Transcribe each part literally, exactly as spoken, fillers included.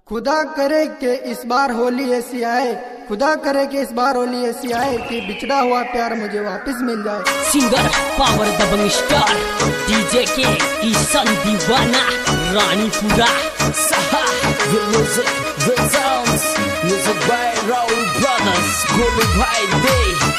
खुदा करे कि इस बार होली ऐसी आए, खुदा करे कि इस बार होली ऐसी आए कि बिछड़ा हुआ प्यार मुझे वापस मिल जाए। Singer power Dabang star DJ के किशन दीवाना रानीपुरा सहा the music the sounds music by Raul Brothers Golu भाई दे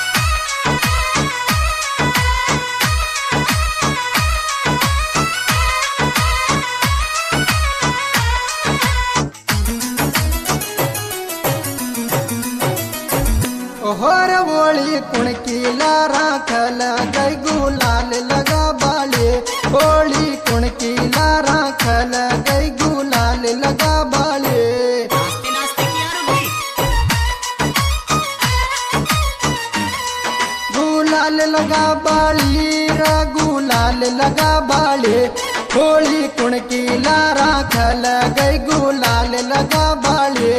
होर वोली कुणकी लारा खल गई गुलाल लगा बाले, होली कुणकी लारा खल गई गुलाल लगा बाले। गुलाल लगा बाली रा गुलाल लगा बाले, होली कुणकी लारा खल गई गुलाल लगा बाले।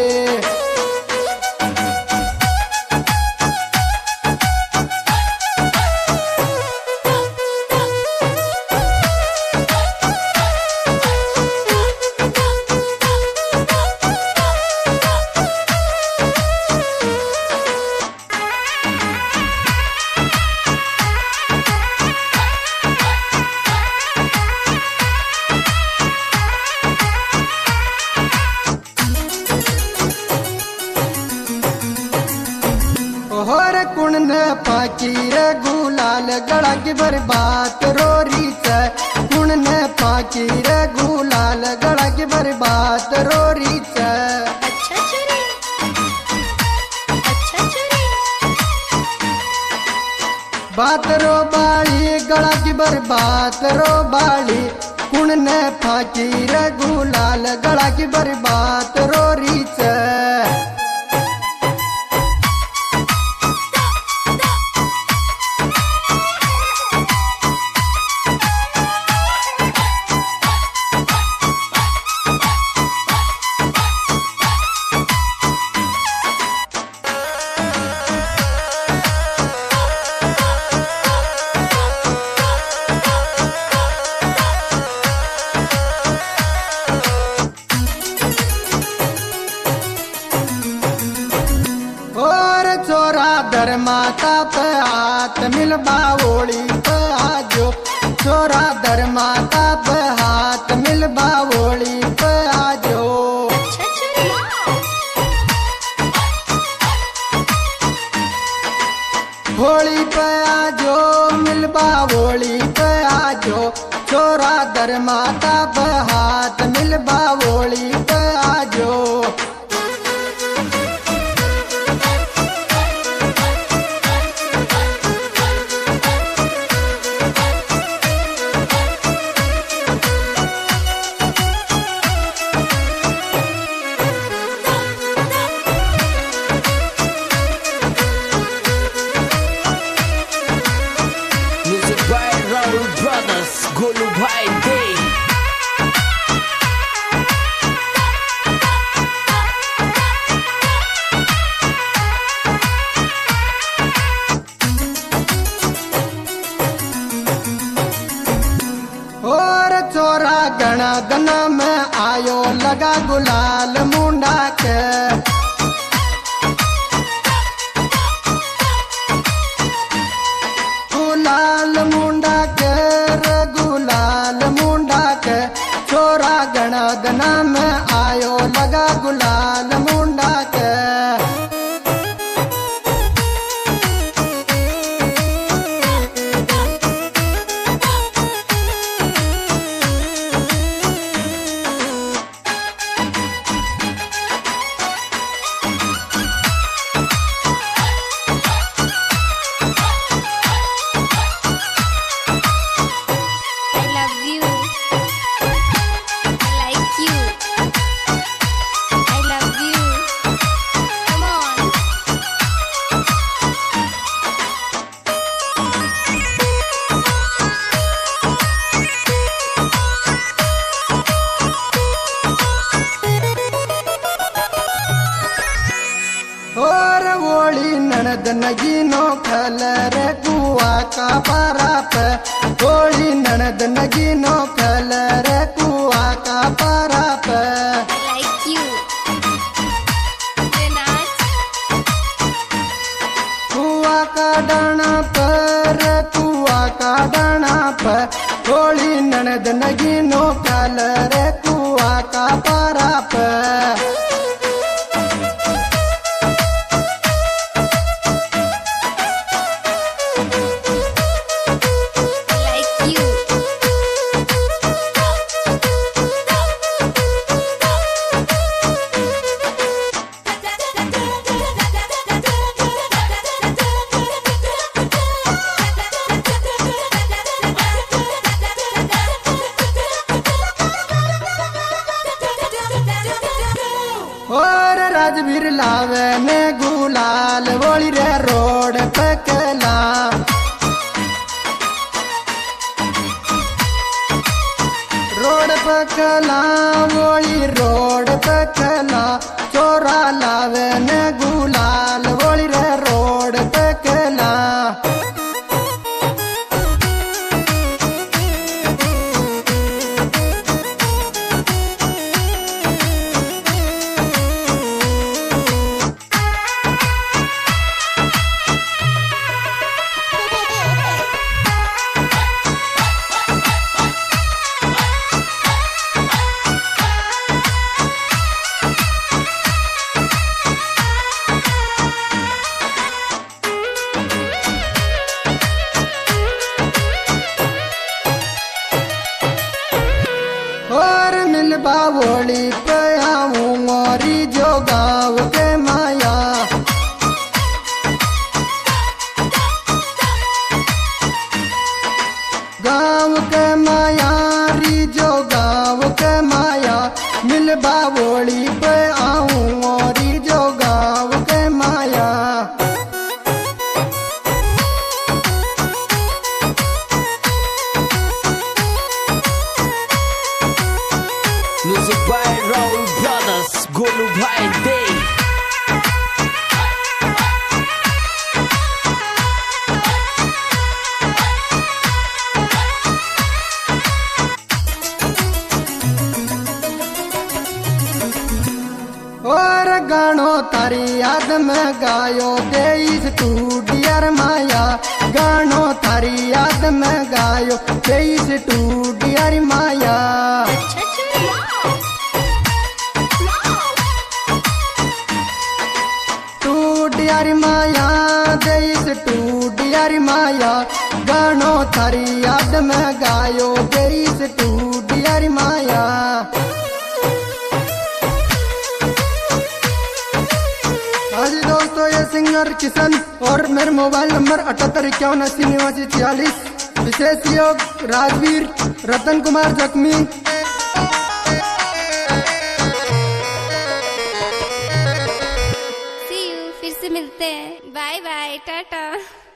होर कुण न पाकी रे गुलाल गड़ा की बर्बाद रोरी से, कुण न पाकी रे गुलाल गड़ा की बर्बाद रोरी से। अच्छा चुरी, अच्छा चुरी। बात रो बाली गड़ा की बर्बाद रो बाली, कुण न पाकी रे गुलाल गड़ा की बर्बाद रोरी से। दर माता पे हाथ मिलबा ओली पे आजो, छोरा दर माता पे हाथ मिलबा ओली पे आजो। अच्छा चुरी। होली पे आजो मिलबा ओली पे आजो, छोरा दर माता पे हाथ मिलबा ओली पे आजो। गोलू भाई दे और चोरा गणा गना में आयो लगा गुलाल मुंडा के, गुलाल मुंडा के रे गुलाल मुंडा के, छोरा गणा गना में आयो लगा गुलाल मुंडा के। ननद नगीनो खल रे कुआ का पाराप, होली ननद नगीनो खल रे कुआ का पाराप। I like you. डाना पर कुआ का डाना पर होली ननद नगीनो कलर कुआ का पारा पर Like you. और राजवीर लावे ने गुलाल वोली रे रोड पकला रोड पकला वोली रोड पकला चोरा लावे ने गुलाल वोली रे रोड पकला और मिलबा वोली पे आऊं मोरी जो गाँव के माया गाँव के माया री जो गाँव के माया मिलबा वोली पे आऊं मोरी जो गाँव के माया Music by Raul Brothers, Golu Bhai Day. और गानो तारी याद में गायो तेईस तू डियर माया गानो तारी याद में गायो तेईस टू डियर माया अच्छा चोरी। टू डियर माया तेईस टू डियर माया गानो तारी याद में गायो तेईस टू डियर माया आज दोस्तों ये सिंगर किशन और मेरे मोबाइल नंबर अठहत्तर इक्यावन अस्सी निवासी छियालीस विशेष योग राजवीर रतन कुमार जख्मी See you, फिर से मिलते हैं। Bye bye, Tata.